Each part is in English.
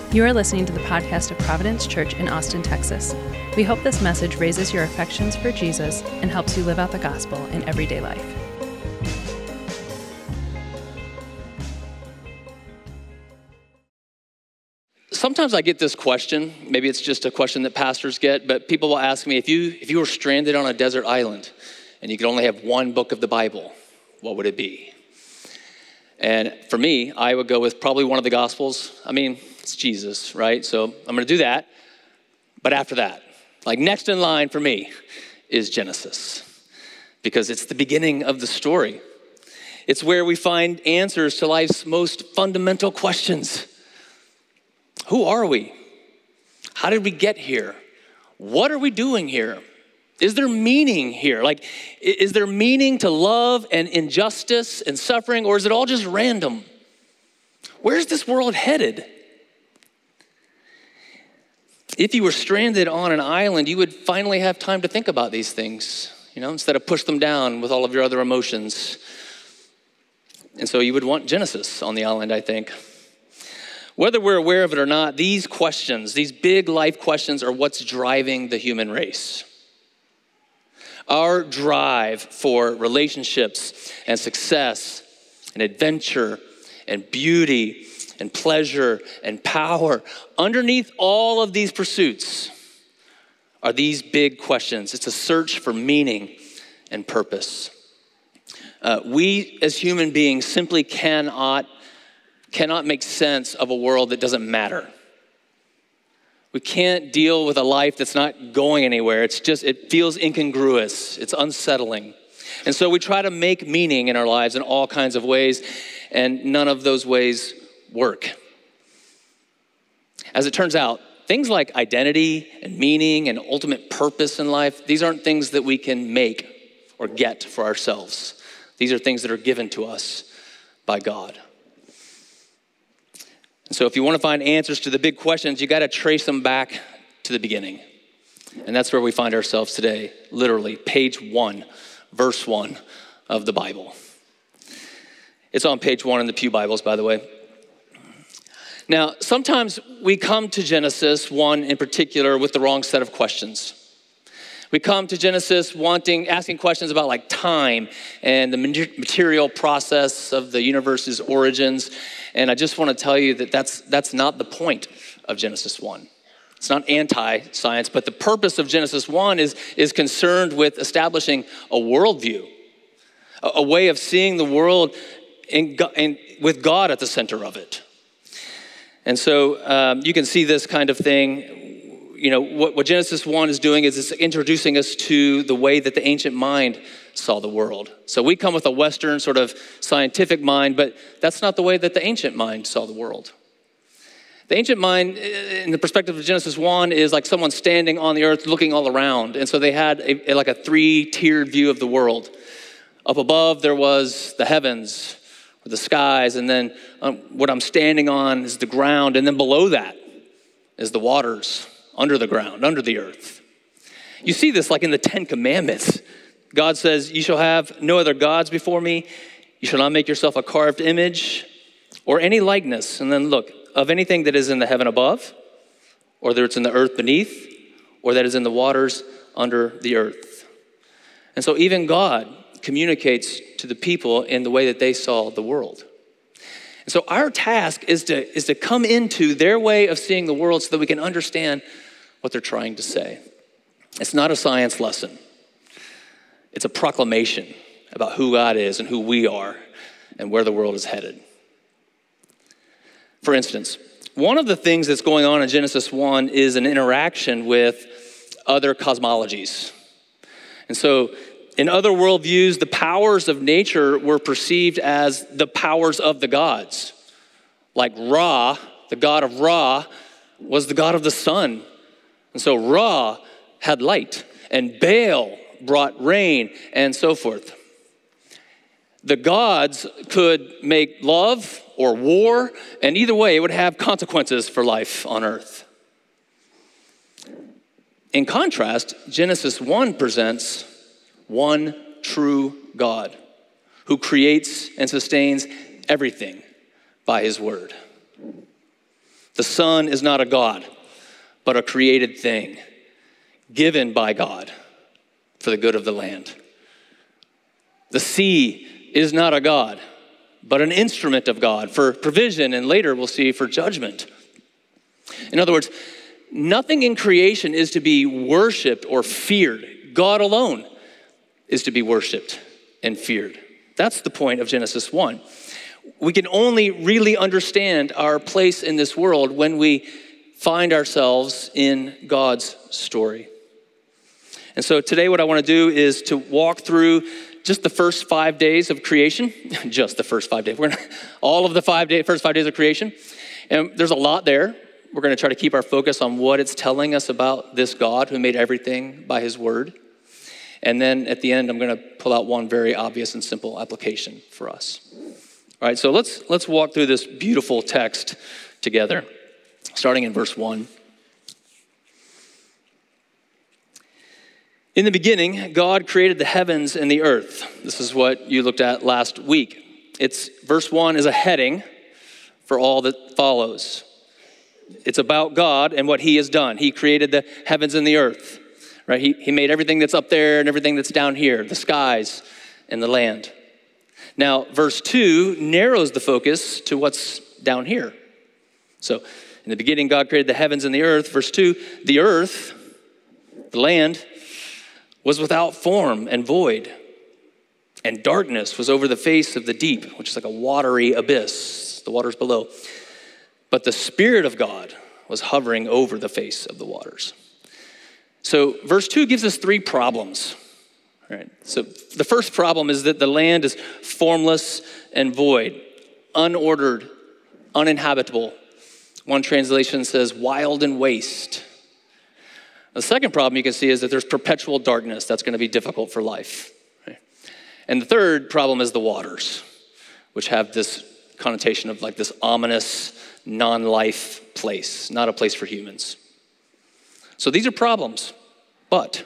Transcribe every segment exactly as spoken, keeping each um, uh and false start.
You are listening to the podcast of Providence Church in Austin, Texas. We hope this message raises your affections for Jesus and helps you live out the gospel in everyday life. Sometimes I get this question, maybe it's just a question that pastors get, but people will ask me, if you if you were stranded on a desert island and you could only have one book of the Bible, what would it be? And for me, I would go with probably one of the Gospels. I mean, it's Jesus, right? So I'm going to do that. But after that, like next in line for me is Genesis, because it's the beginning of the story. It's where we find answers to life's most fundamental questions. Who are we? How did we get here? What are we doing here? Is there meaning here? Like, is there meaning to love and injustice and suffering, or is it all just random? Where's this world headed? If you were stranded on an island, you would finally have time to think about these things, you know, instead of push them down with all of your other emotions. And so you would want Genesis on the island, I think. Whether we're aware of it or not, these questions, these big life questions, are what's driving the human race. Our drive for relationships and success and adventure and beauty and pleasure and power, underneath all of these pursuits are these big questions. It's a search for meaning and purpose. Uh, we as human beings simply cannot, cannot make sense of a world that doesn't matter. We can't deal with a life that's not going anywhere. It's just, it feels incongruous. It's unsettling. And so we try to make meaning in our lives in all kinds of ways, and none of those ways work. As it turns out, things like identity and meaning and ultimate purpose in life, these aren't things that we can make or get for ourselves. These are things that are given to us by God. So if you want to find answers to the big questions, you got to trace them back to the beginning. And that's where we find ourselves today, literally page one, verse one of the Bible. It's on page one in the Pew Bibles, by the way. Now, sometimes we come to Genesis one in particular with the wrong set of questions. We come to Genesis wanting, asking questions about like time and the material process of the universe's origins. And I just want to tell you that that's, that's not the point of Genesis one. It's not anti-science, but the purpose of Genesis one is, is concerned with establishing a worldview, a, a way of seeing the world in, in, with God at the center of it. And so um, you can see this kind of thing. You know, what, what Genesis one is doing is it's introducing us to the way that the ancient mind saw the world. So we come with a Western sort of scientific mind, but that's not the way that the ancient mind saw the world. The ancient mind, in the perspective of Genesis one, is like someone standing on the earth looking all around. And so they had a, like a three-tiered view of the world. Up above, there was the heavens, or the skies, and then um, what I'm standing on is the ground, and then below that is the waters, under the ground, under the earth. You see this like in the Ten Commandments. God says, you shall have no other gods before me. You shall not make yourself a carved image or any likeness. And then look, of anything that is in the heaven above, or that it's in the earth beneath, or that is in the waters under the earth. And so even God communicates to the people in the way that they saw the world. And so our task is to, is to come into their way of seeing the world so that we can understand what they're trying to say. It's not a science lesson. It's a proclamation about who God is and who we are and where the world is headed. For instance, one of the things that's going on in Genesis one is an interaction with other cosmologies. And so in other worldviews, the powers of nature were perceived as the powers of the gods. Like Ra, the god of Ra, was the god of the sun. And so Ra had light, and Baal brought rain, and so forth. The gods could make love or war, and either way, it would have consequences for life on earth. In contrast, Genesis one presents one true God who creates and sustains everything by his word. The sun is not a god, but a created thing given by God for the good of the land. The sea is not a god, but an instrument of God for provision, and later we'll see for judgment. In other words, nothing in creation is to be worshiped or feared. God alone is to be worshiped and feared. That's the point of Genesis one. We can only really understand our place in this world when we find ourselves in God's story. And so today what I want to do is to walk through just the first five days of creation. Just the first five days. We're gonna, all of the five day, first five days of creation. And there's a lot there. We're going to try to keep our focus on what it's telling us about this God who made everything by his word. And then at the end, I'm going to pull out one very obvious and simple application for us. All right, so let's let's walk through this beautiful text together, starting in verse one. In the beginning, God created the heavens and the earth. This is what you looked at last week. It's verse one is a heading for all that follows. It's about God and what he has done. He created the heavens and the earth, right? He, he made everything that's up there and everything that's down here, the skies and the land. Now, verse two narrows the focus to what's down here. So, in the beginning, God created the heavens and the earth. Verse two, the earth, the land, was without form and void, and darkness was over the face of the deep, which is like a watery abyss, the waters below. But the Spirit of God was hovering over the face of the waters. So verse two gives us three problems. All right. So the first problem is that the land is formless and void, unordered, uninhabitable. One translation says wild and waste. The second problem you can see is that there's perpetual darkness. That's going to be difficult for life. Right? And the third problem is the waters, which have this connotation of like this ominous, non-life place, not a place for humans. So these are problems, but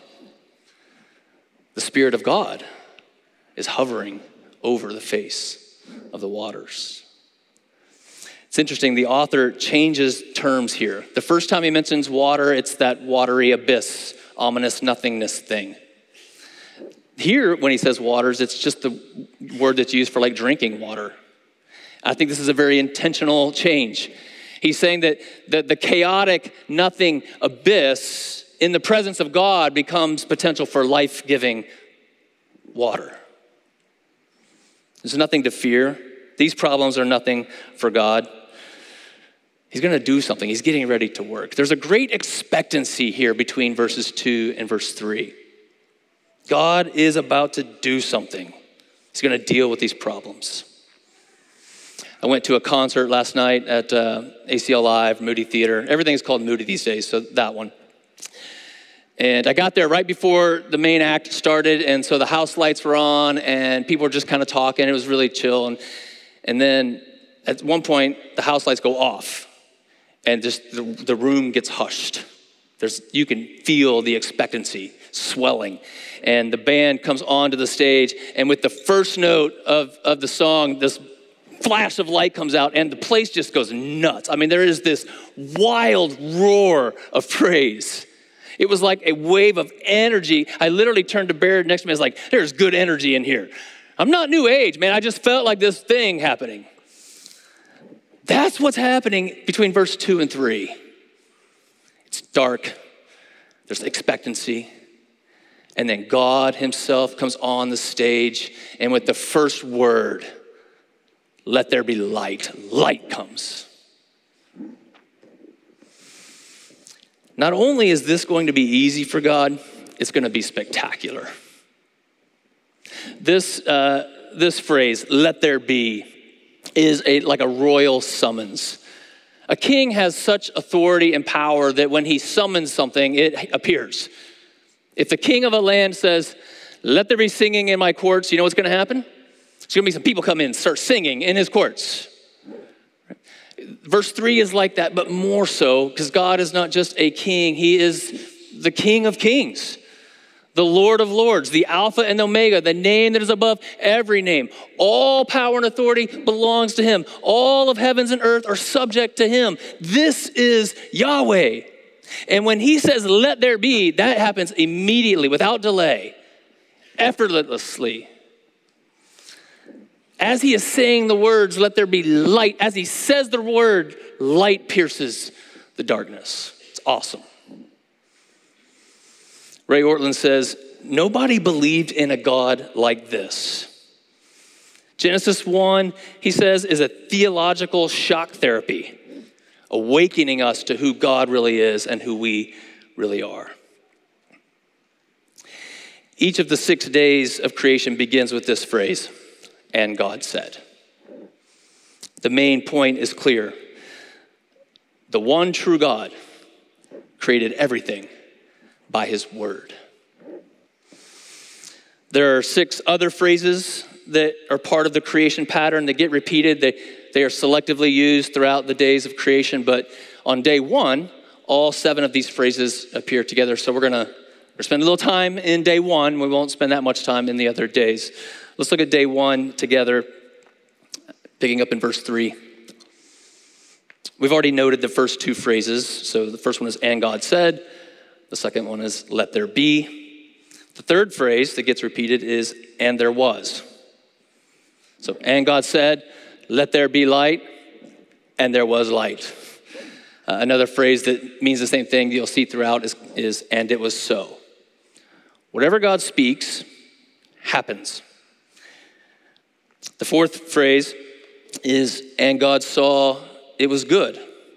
the Spirit of God is hovering over the face of the waters. It's interesting, the author changes terms here. The first time he mentions water, it's that watery abyss, ominous nothingness thing. Here, when he says waters, it's just the word that's used for like drinking water. I think this is a very intentional change. He's saying that the, the chaotic, nothing abyss in the presence of God becomes potential for life-giving water. There's nothing to fear. These problems are nothing for God. He's going to do something. He's getting ready to work. There's a great expectancy here between verses two and verse three. God is about to do something. He's going to deal with these problems. I went to a concert last night at uh, A C L Live, Moody Theater. Everything is called Moody these days, so that one. And I got there right before the main act started, and so the house lights were on, and people were just kind of talking. It was really chill. And, and then at one point, the house lights go off, and just the, the room gets hushed. There's, you can feel the expectancy swelling. And the band comes onto the stage, and with the first note of, of the song, this flash of light comes out, and the place just goes nuts. I mean, there is this wild roar of praise. It was like a wave of energy. I literally turned to Baird next to me. I was like, there's good energy in here. I'm not new age, man. I just felt like this thing happening. That's what's happening between verse two and three. It's dark. There's expectancy. And then God himself comes on the stage, and with the first word, let there be light. Light comes. Not only is this going to be easy for God, it's going to be spectacular. This uh, this phrase, let there be, is a like a royal summons. A king has such authority and power that when he summons something, it appears. If the king of a land says, let there be singing in my courts, you know what's going to happen? There's going to be some people come in and start singing in his courts. Verse three is like that, but more so, because God is not just a king. He is the King of kings, the the Lord of Lords, the Alpha and the Omega, the name that is above every name. All power and authority belongs to him. All of heavens and earth are subject to him. This is Yahweh. And when he says, let there be, that happens immediately, without delay, effortlessly. As he is saying the words, let there be light, as he says the word, light pierces the darkness. It's awesome. Ray Ortlund says, nobody believed in a God like this. Genesis one, he says, is a theological shock therapy, awakening us to who God really is and who we really are. Each of the six days of creation begins with this phrase, and God said. The main point is clear. The one true God created everything by his word. There are six other phrases that are part of the creation pattern that get repeated. They, they are selectively used throughout the days of creation, but on day one, all seven of these phrases appear together. So we're gonna we're spend a little time in day one. We won't spend that much time in the other days. Let's look at day one together, picking up in verse three. We've already noted the first two phrases. So the first one is, and God said. The second one is, let there be. The third phrase that gets repeated is, and there was. So, and God said, let there be light, and there was light. Uh, another phrase that means the same thing you'll see throughout is, is, and it was so. Whatever God speaks, happens. The fourth phrase is, and God saw it was good.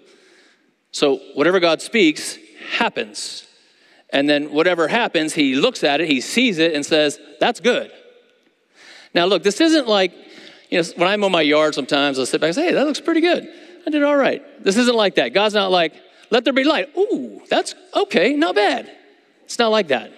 So whatever God speaks, happens. And then whatever happens, he looks at it, he sees it and says, that's good. Now look, this isn't like, you know, when I mow my yard sometimes, I'll sit back and say, hey, that looks pretty good. I did all right. This isn't like that. God's not like, let there be light. Ooh, that's okay, not bad. It's not like that.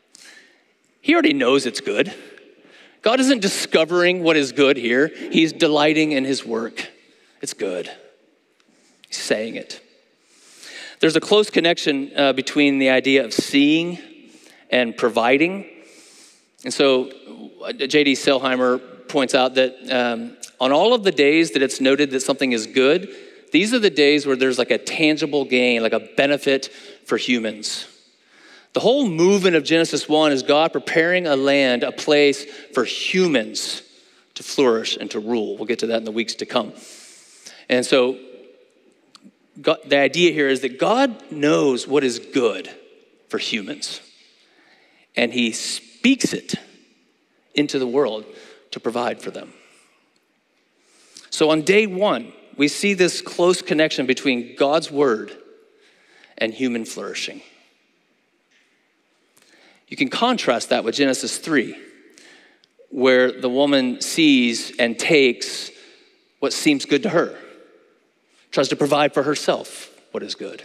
He already knows it's good. God isn't discovering what is good here. He's delighting in his work. It's good. He's saying it. There's a close connection uh, between the idea of seeing and providing. And so J D Sailheimer points out that um, on all of the days that it's noted that something is good, these are the days where there's like a tangible gain, like a benefit for humans. The whole movement of Genesis one is God preparing a land, a place for humans to flourish and to rule. We'll get to that in the weeks to come. And so God, the idea here is that God knows what is good for humans, and he speaks it into the world to provide for them. So on day one, we see this close connection between God's word and human flourishing. You can contrast that with Genesis three, where the woman sees and takes what seems good to her, tries to provide for herself what is good.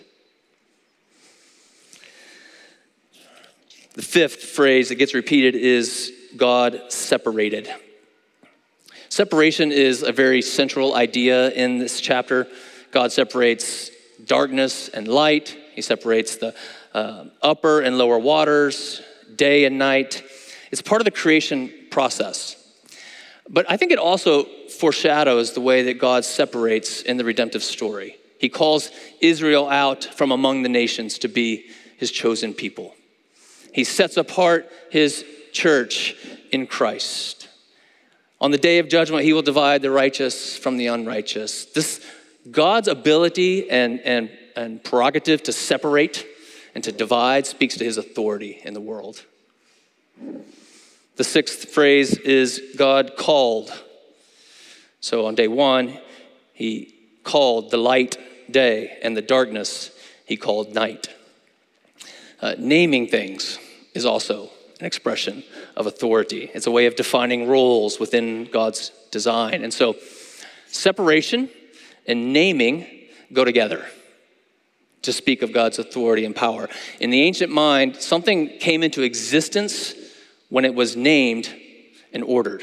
The fifth phrase that gets repeated is God separated. Separation is a very central idea in this chapter. God separates darkness and light. He separates the uh, upper and lower waters, day and night. It's part of the creation process. But I think it also foreshadows the way that God separates in the redemptive story. He calls Israel out from among the nations to be his chosen people. He sets apart his church in Christ. On the day of judgment, he will divide the righteous from the unrighteous. This God's ability and, and, and prerogative to separate and to divide speaks to his authority in the world. The sixth phrase is God called. So on day one, he called the light day, and the darkness he called night. Uh, naming things is also an expression of authority. It's a way of defining roles within God's design. And so separation and naming go together to speak of God's authority and power. In the ancient mind, something came into existence when it was named and ordered.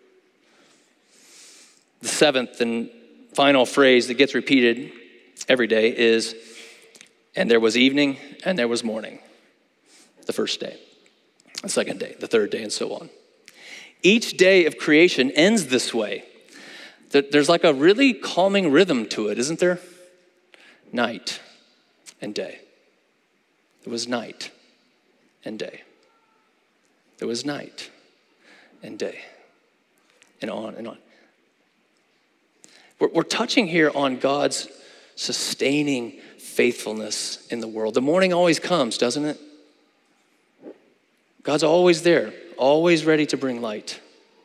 The seventh and final phrase that gets repeated every day is, and there was evening and there was morning, the first day. the second day, the third day, and so on. Each day of creation ends this way. There's like a really calming rhythm to it, isn't there? Night and day. There was night and day. There was night and day. And on and on. We're, we're touching here on God's sustaining faithfulness in the world. The morning always comes, doesn't it? God's always there, always ready to bring light.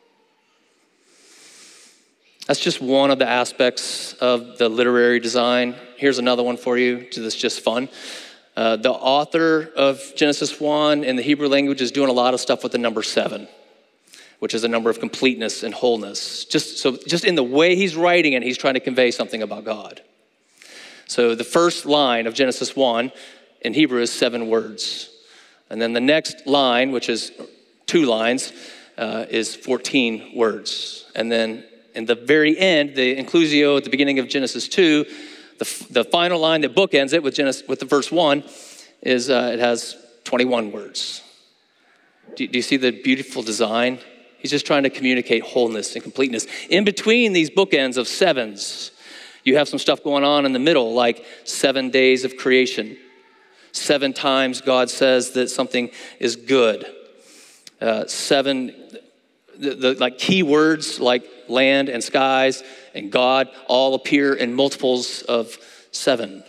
That's just one of the aspects of the literary design. Here's another one for you, that's just fun. Uh, the author of Genesis one in the Hebrew language is doing a lot of stuff with the number seven, which is a number of completeness and wholeness. Just so, just in the way he's writing it, he's trying to convey something about God. So the first line of Genesis one in Hebrew is seven words. And then the next line, which is two lines, uh, is fourteen words. And then in the very end, the inclusio at the beginning of Genesis two, the, the final line that bookends it with Genesis, with the verse one, is uh, it has twenty-one words. Do, do you see the beautiful design? He's just trying to communicate wholeness and completeness. In between these bookends of sevens, you have some stuff going on in the middle, like seven days of creation. Seven times God says that something is good. Uh, seven, the, the like key words like land and skies and God all appear in multiples of seven.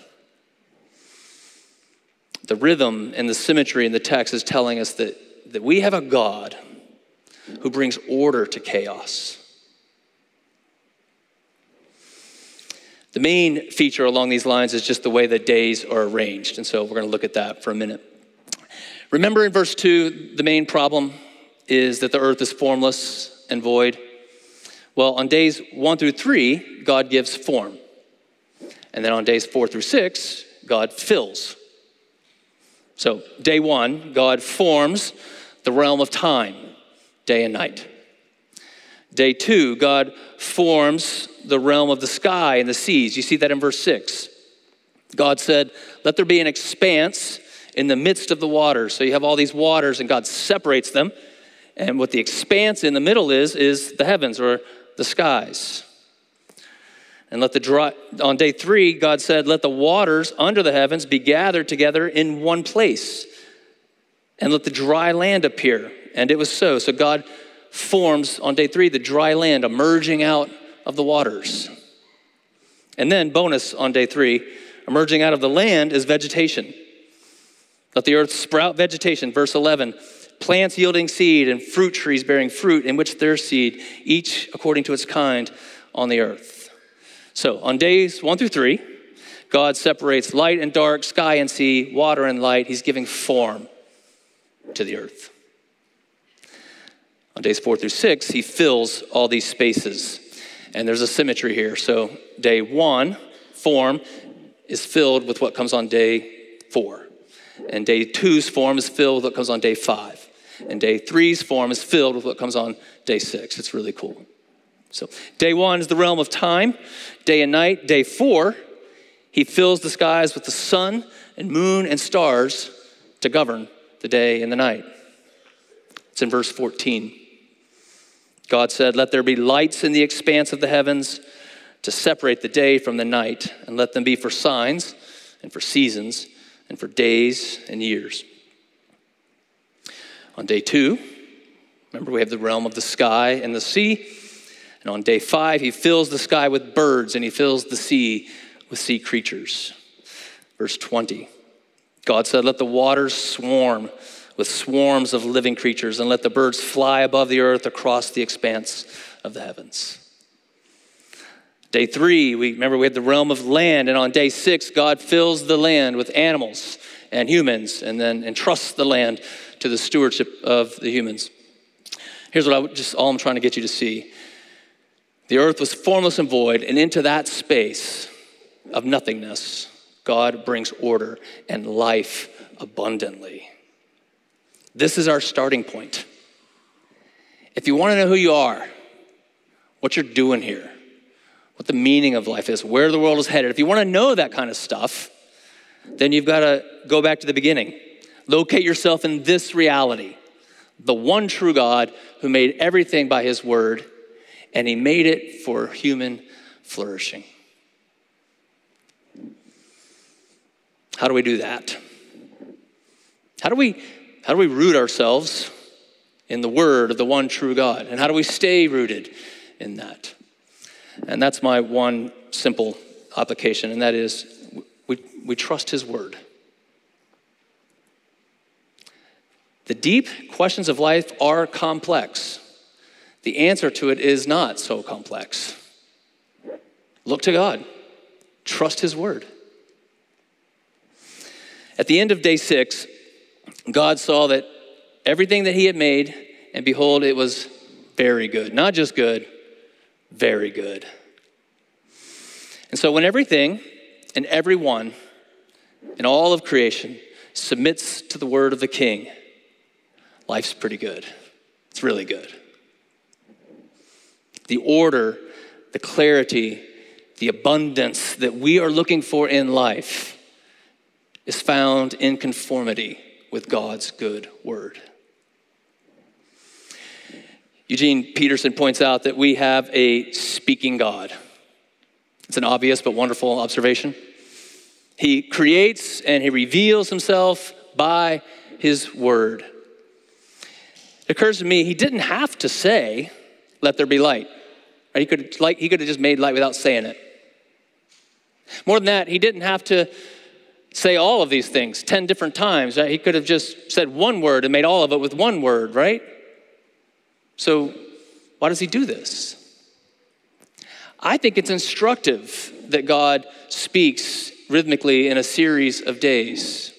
The rhythm and the symmetry in the text is telling us that, that we have a God who brings order to chaos. The main feature along these lines is just the way the days are arranged. And so we're going to look at that for a minute. Remember in verse two, the main problem is that the earth is formless and void. Well, on days one through three, God gives form. And then on days four through six, God fills. So day one, God forms the realm of time, day and night. Day two, God forms the realm of the sky and the seas. You see that in verse six. God said, let there be an expanse in the midst of the waters. So you have all these waters and God separates them. And what the expanse in the middle is, is the heavens or the skies. And let the dry, on day three, God said, let the waters under the heavens be gathered together in one place. And let the dry land appear. And it was so. So God forms on day three the dry land emerging out of the waters. And then bonus on day three, emerging out of the land is vegetation. Let the earth sprout vegetation. Verse eleven, plants yielding seed and fruit trees bearing fruit in which their seed, each according to its kind on the earth. So on days one through three, God separates light and dark, sky and sea, water and light. He's giving form to the earth. On days four through six, he fills all these spaces. And there's a symmetry here. So day one, form, is filled with what comes on day four. And day two's form is filled with what comes on day five. And day three's form is filled with what comes on day six. It's really cool. So day one is the realm of time, day and night. Day four, he fills the skies with the sun and moon and stars to govern the day and the night. It's in verse fourteen. God said, let there be lights in the expanse of the heavens to separate the day from the night, and let them be for signs and for seasons and for days and years. On day two, remember we have the realm of the sky and the sea. And on day five, he fills the sky with birds and he fills the sea with sea creatures. Verse twenty, God said, let the waters swarm with swarms of living creatures, and let the birds fly above the earth across the expanse of the heavens. Day three, we remember we had the realm of land, and on day six, God fills the land with animals and humans, and then entrusts the land to the stewardship of the humans. Here's what I would just all I'm trying to get you to see. The earth was formless and void, and into that space of nothingness, God brings order and life abundantly. This is our starting point. If you want to know who you are, what you're doing here, what the meaning of life is, where the world is headed, if you want to know that kind of stuff, then you've got to go back to the beginning. Locate yourself in this reality. the one true God who made everything by his word, and he made it for human flourishing. How do we do that? How do we, how do we root ourselves in the word of the one true God? And how do we stay rooted in that? And that's my one simple application, and that is we, we trust his word. The deep questions of life are complex. The answer to it is not so complex. Look to God. Trust his word. At the end of day six, God saw that everything that he had made, and behold, it was very good. Not just good, very good. And so when everything and everyone in all of creation submits to the word of the King, life's pretty good. It's really good. The order, the clarity, the abundance that we are looking for in life is found in conformity with God's good word. Eugene Peterson points out that we have a speaking God. It's an obvious but wonderful observation. He creates and he reveals himself by his word. It occurs to me, he didn't have to say, let there be light. Right? He could, like, he could have just made light without saying it. More than that, he didn't have to say all of these things ten different times. Right? He could have just said one word and made all of it with one word, right? So why does he do this? I think it's instructive that God speaks rhythmically in a series of days.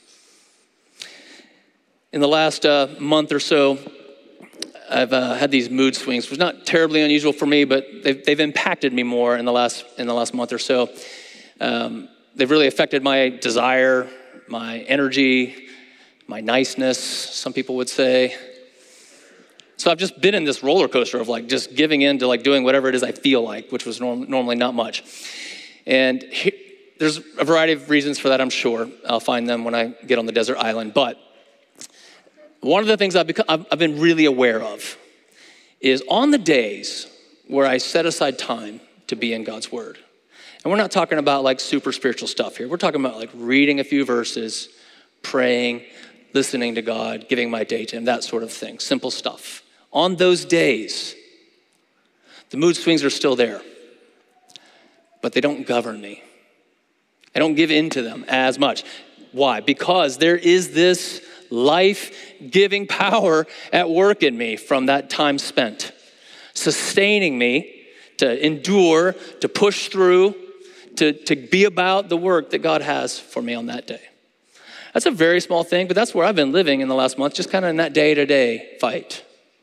In the last uh, month or so, I've uh, had these mood swings, which is not terribly unusual for me, but they've, they've impacted me more in the last in the last month or so. Um, they've really affected my desire, my energy, my niceness, some people would say. So I've just been in this roller coaster of like just giving in to like doing whatever it is I feel like, which was norm- normally not much. And he, there's a variety of reasons for that, I'm sure. I'll find them when I get on the desert island. But one of the things I've, become, I've, I've been really aware of is on the days where I set aside time to be in God's word. And we're not talking about like super spiritual stuff here. We're talking about like reading a few verses, praying, listening to God, giving my day to him, that sort of thing, simple stuff. On those days, the mood swings are still there, but they don't govern me. I don't give in to them as much. Why? Because there is this life-giving power at work in me from that time spent, sustaining me to endure, to push through, to, to be about the work that God has for me on that day. That's a very small thing, but that's where I've been living in the last month, just kind of in that day-to-day fight.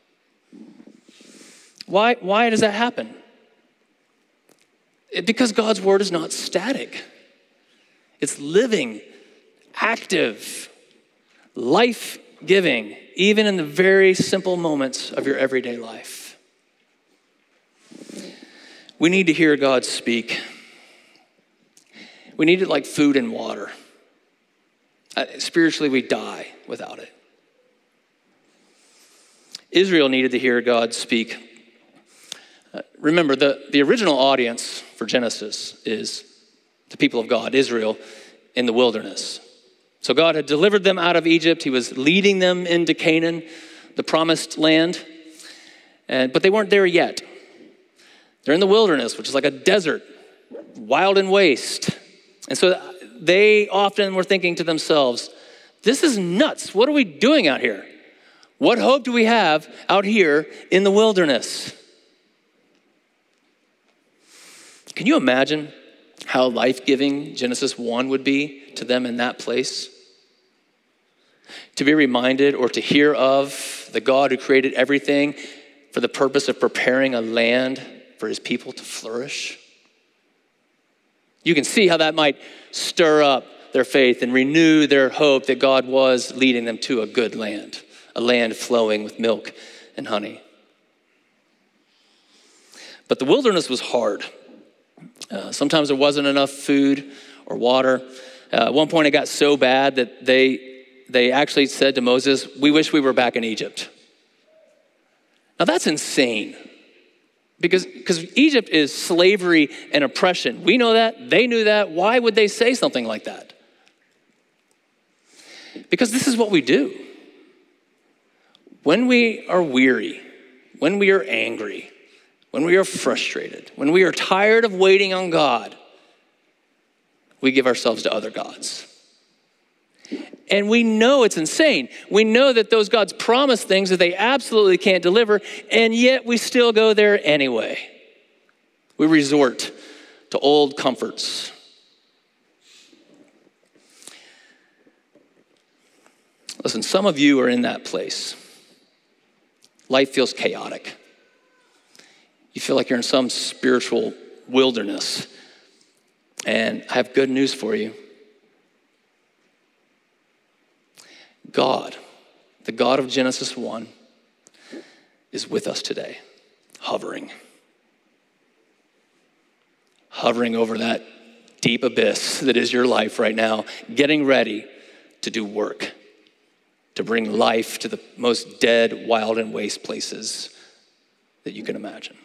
Why, why does that happen? It, because God's word is not static. It's living, active, life-giving, even in the very simple moments of your everyday life. We need to hear God speak. We need it like food and water. Uh, spiritually, we die without it. Israel needed to hear God speak. Uh, remember, the, the original audience for Genesis is the people of God, Israel, in the wilderness. So God had delivered them out of Egypt. He was leading them into Canaan, the promised land. And, but they weren't there yet. They're in the wilderness, which is like a desert, wild and waste. And so they often were thinking to themselves, this is nuts. What are we doing out here? What hope do we have out here in the wilderness? Can you imagine how life-giving Genesis one would be to them in that place? To be reminded or to hear of the God who created everything for the purpose of preparing a land for his people to flourish. You can see how that might stir up their faith and renew their hope that God was leading them to a good land, a land flowing with milk and honey. But the wilderness was hard. Uh, sometimes there wasn't enough food or water. Uh, at one point it got so bad that they they actually said to Moses, we wish we were back in Egypt. Now that's insane. Because, because Egypt is slavery and oppression. We know that. They knew that. Why would they say something like that? Because this is what we do. When we are weary, when we are angry, when we are frustrated, when we are tired of waiting on God, we give ourselves to other gods. And we know it's insane. We know that those gods promise things that they absolutely can't deliver, and yet we still go there anyway. We resort to old comforts. Listen, some of you are in that place. Life feels chaotic. You feel like you're in some spiritual wilderness. And I have good news for you. God, the God of Genesis one, is with us today, hovering. Hovering over that deep abyss that is your life right now, getting ready to do work, to bring life to the most dead, wild, and waste places that you can imagine.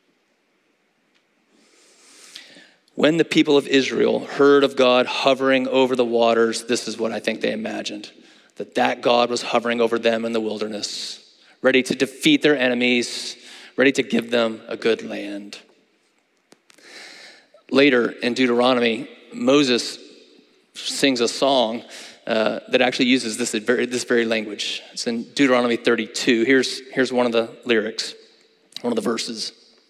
When the people of Israel heard of God hovering over the waters, this is what I think they imagined. That that God was hovering over them in the wilderness, ready to defeat their enemies, ready to give them a good land. Later in Deuteronomy, Moses sings a song uh, that actually uses this very, this very language. It's in Deuteronomy thirty-two. Here's, here's one of the lyrics, one of the verses.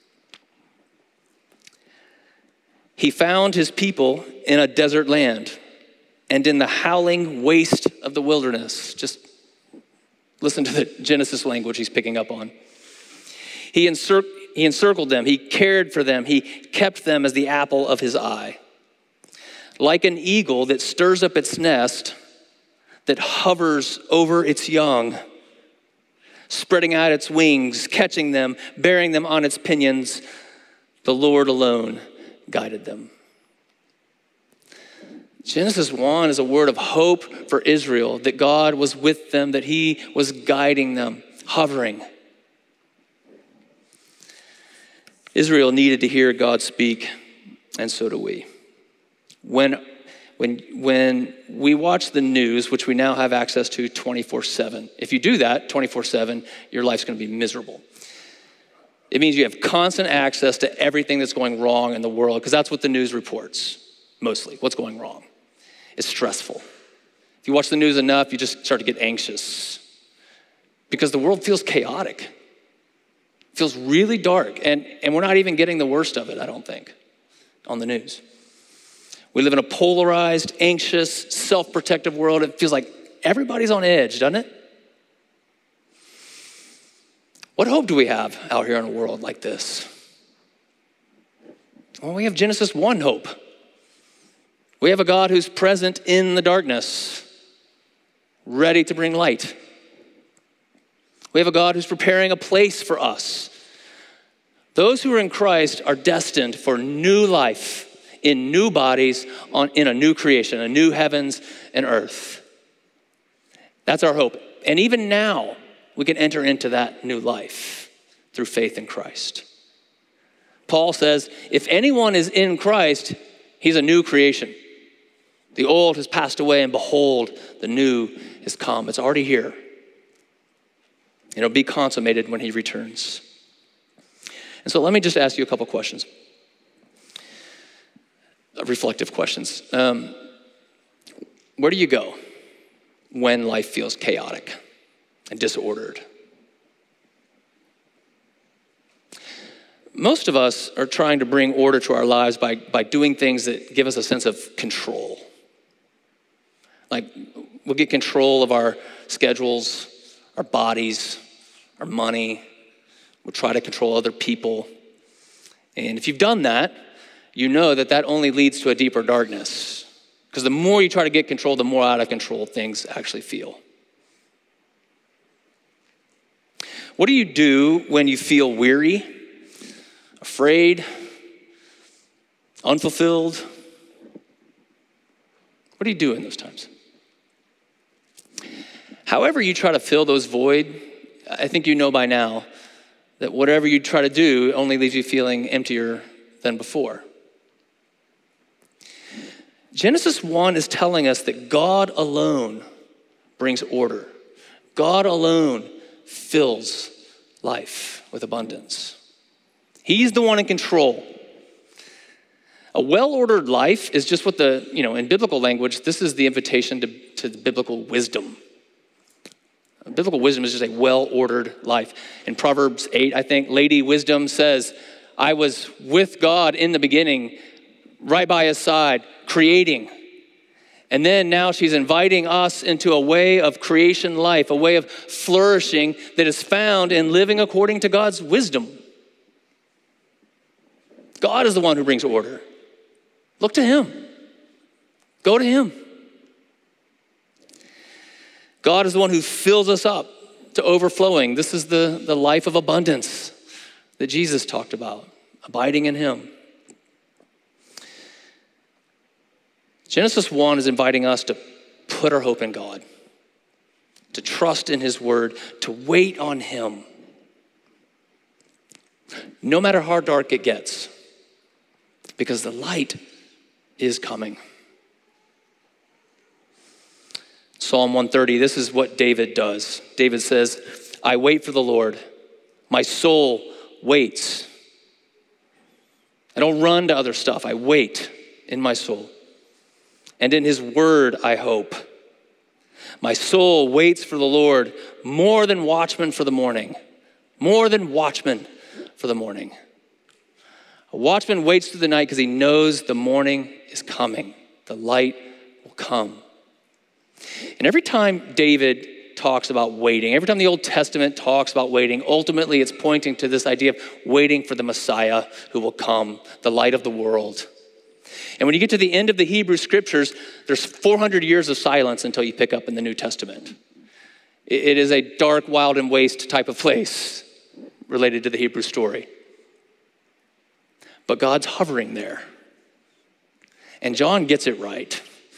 He found his people in a desert land and in the howling waste of the wilderness. Just listen to the Genesis language he's picking up on. He, encir- he encircled them. He cared for them. He kept them as the apple of his eye. Like an eagle that stirs up its nest, that hovers over its young, spreading out its wings, catching them, bearing them on its pinions, the Lord alone guided them. Genesis one is a word of hope for Israel, that God was with them, that he was guiding them, hovering. Israel needed to hear God speak, and so do we. When, when, when we watch the news, which we now have access to twenty-four seven, if you do that twenty-four seven, your life's going to be miserable. It means you have constant access to everything that's going wrong in the world, because that's what the news reports, mostly, what's going wrong. It's stressful. If you watch the news enough, you just start to get anxious, because the world feels chaotic. It feels really dark, and, and we're not even getting the worst of it, I don't think, on the news. We live in a polarized, anxious, self-protective world. It feels like everybody's on edge, doesn't it? What hope do we have out here in a world like this? Well, we have Genesis one hope. We have a God who's present in the darkness, ready to bring light. We have a God who's preparing a place for us. Those who are in Christ are destined for new life in new bodies on, in a new creation, a new heavens and earth. That's our hope. And even now, we can enter into that new life through faith in Christ. Paul says, if anyone is in Christ, he's a new creation. The old has passed away, and behold, the new has come. It's already here. It'll be consummated when he returns. And so let me just ask you a couple questions. Reflective questions. Um, where do you go when life feels chaotic and disordered? Most of us are trying to bring order to our lives by, by doing things that give us a sense of control. Like, we'll get control of our schedules, our bodies, our money. We'll try to control other people. And if you've done that, you know that that only leads to a deeper darkness. Because the more you try to get control, the more out of control things actually feel. What do you do when you feel weary, afraid, unfulfilled? What do you do in those times? However you try to fill those void, I think you know by now that whatever you try to do only leaves you feeling emptier than before. Genesis one is telling us that God alone brings order. God alone fills life with abundance. He's the one in control. A well-ordered life is just what the, you know, in biblical language, this is the invitation to, to the biblical wisdom. Biblical wisdom is just a well-ordered life. In Proverbs eight, I think, Lady Wisdom says, I was with God in the beginning, right by his side, creating. And then now she's inviting us into a way of creation life, a way of flourishing that is found in living according to God's wisdom. God is the one who brings order. Look to him. Go to him. God is the one who fills us up to overflowing. This is the, the life of abundance that Jesus talked about, abiding in him. Genesis one is inviting us to put our hope in God, to trust in his word, to wait on him. No matter how dark it gets, because the light is coming. Psalm one thirty, this is what David does. David says, I wait for the Lord. My soul waits. I don't run to other stuff. I wait in my soul. And in his word, I hope. My soul waits for the Lord more than watchmen for the morning. More than watchmen for the morning. A watchman waits through the night because he knows the morning is coming. The light will come. And every time David talks about waiting, every time the Old Testament talks about waiting, ultimately it's pointing to this idea of waiting for the Messiah who will come, the light of the world. And when you get to the end of the Hebrew scriptures, there's four hundred years of silence until you pick up in the New Testament. It is a dark, wild, and waste type of place related to the Hebrew story. But God's hovering there. And John gets it right.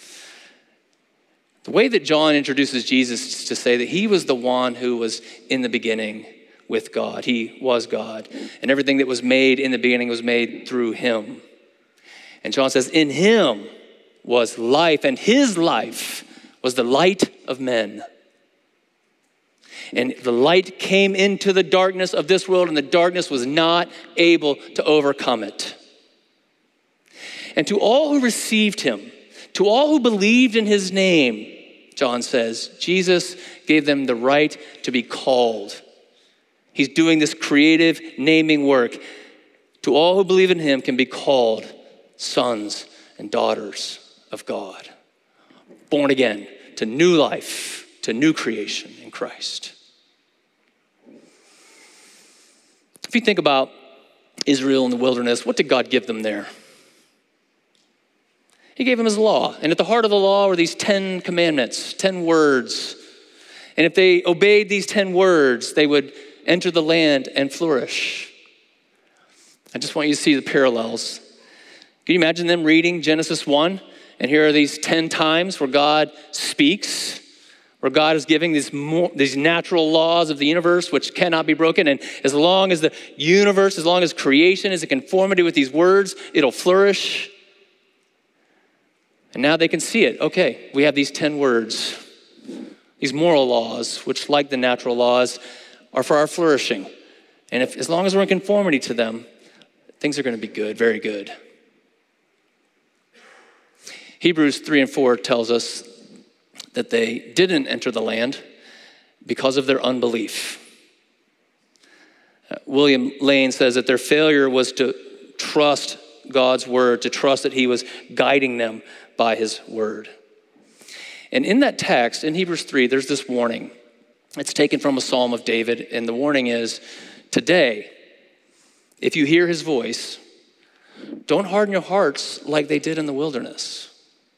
The way that John introduces Jesus is to say that he was the one who was in the beginning with God. He was God. And everything that was made in the beginning was made through him. And John says, in him was life, and his life was the light of men. And the light came into the darkness of this world, and the darkness was not able to overcome it. And to all who received him, to all who believed in his name, John says, Jesus gave them the right to be called. He's doing this creative naming work. To all who believe in him can be called sons and daughters of God. Born again to new life, to new creation in Christ. If you think about Israel in the wilderness, what did God give them there? He gave them his law. And at the heart of the law were these ten commandments, ten words. And if they obeyed these ten words, they would enter the land and flourish. I just want you to see the parallels. Can you imagine them reading Genesis one? And here are these ten times where God speaks, where God is giving these, more, these natural laws of the universe which cannot be broken. And as long as the universe, as long as creation is in conformity with these words, it'll flourish. And now they can see it. Okay, we have these ten words, these moral laws, which like the natural laws, are for our flourishing. And if, as long as we're in conformity to them, things are going to be good, very good. Hebrews three and four tells us that they didn't enter the land because of their unbelief. Uh, William Lane says that their failure was to trust God's word, to trust that he was guiding them by his word. And in that text, in Hebrews three, there's this warning. It's taken from a Psalm of David, and the warning is, today, if you hear his voice, don't harden your hearts like they did in the wilderness.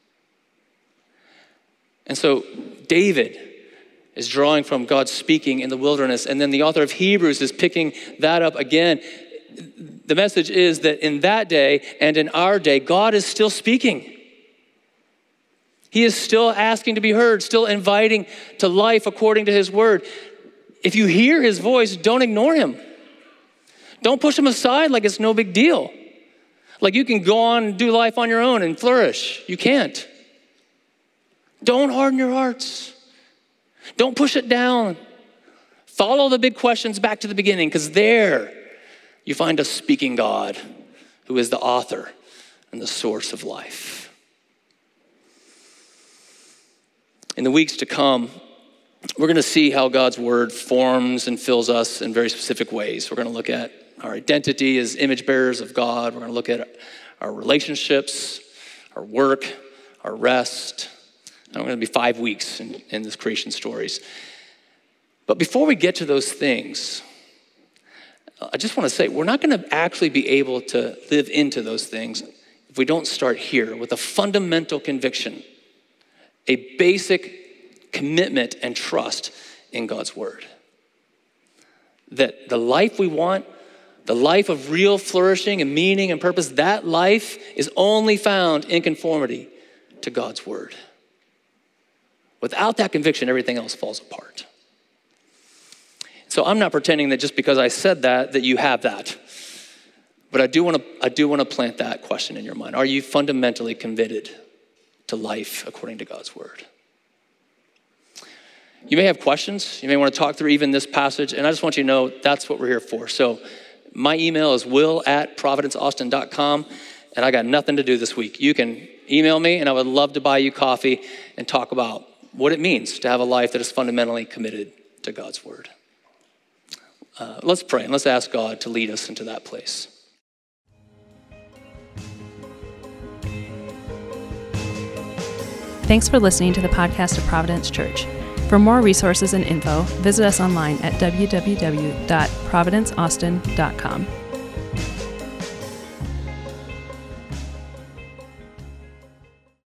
And so David is drawing from God speaking in the wilderness, and then the author of Hebrews is picking that up again. The message is that in that day and in our day, God is still speaking. He is still asking to be heard, still inviting to life according to his word. If you hear his voice, don't ignore him. Don't push them aside like it's no big deal. Like you can go on and do life on your own and flourish. You can't. Don't harden your hearts. Don't push it down. Follow the big questions back to the beginning, because there you find a speaking God who is the author and the source of life. In the weeks to come, we're going to see how God's word forms and fills us in very specific ways. We're going to look at our identity as image bearers of God. We're going to look at our relationships, our work, our rest. And we're going to be five weeks in, in this creation stories. But before we get to those things, I just want to say, we're not going to actually be able to live into those things if we don't start here with a fundamental conviction, a basic commitment and trust in God's word. That the life we want, the life of real flourishing and meaning and purpose, that life is only found in conformity to God's word. Without that conviction, everything else falls apart. So I'm not pretending that just because I said that, that you have that. But I do want to I do want to plant that question in your mind. Are you fundamentally committed to life according to God's word? You may have questions. You may want to talk through even this passage. And I just want you to know that's what we're here for. So my email is will at providence austin dot com. And I got nothing to do this week. You can email me, and I would love to buy you coffee and talk about what it means to have a life that is fundamentally committed to God's word. Uh, let's pray, and let's ask God to lead us into that place. Thanks for listening to the podcast of Providence Church. For more resources and info, visit us online at w w w dot providence austin dot com.